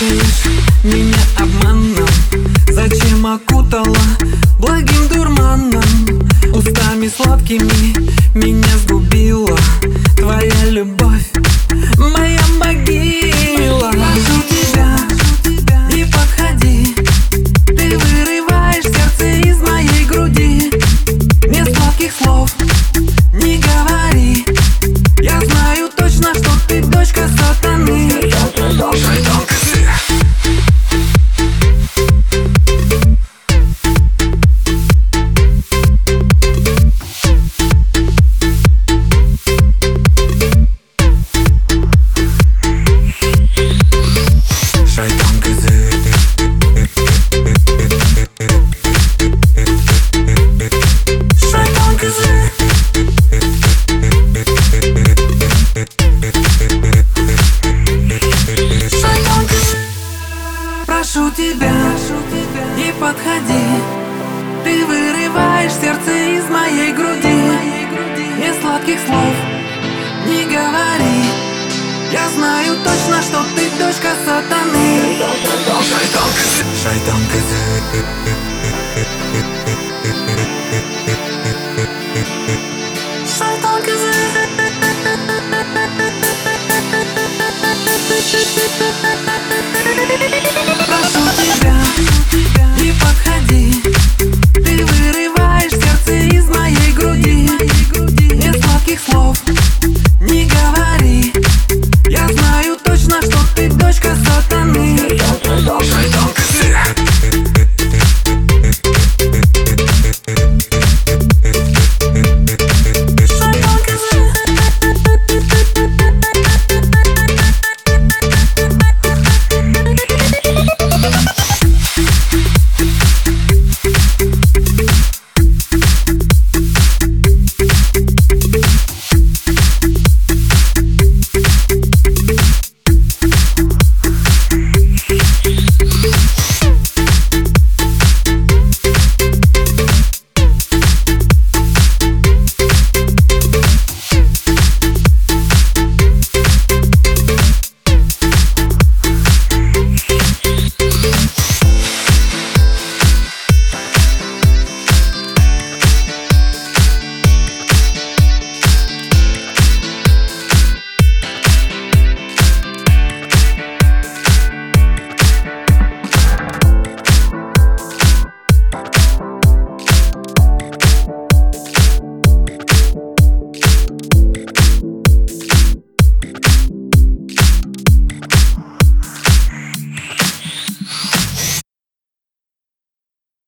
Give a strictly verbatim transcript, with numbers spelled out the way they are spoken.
Путаешь меня обманом, зачем окутала благим дурманом? Устами сладкими меня сгубила твоя любовь, моя могила. Прошу тебя, не подходи, ты вырываешь сердце из моей груди. Мне сладких слов не говори, я знаю точно, что ты дочка сатаны. Шайтанка ты. Прошу тебя, не подходи, ты вырываешь сердце из моей груди. Мне сладких слов не говори, я знаю точно, что ты дочка сатаны.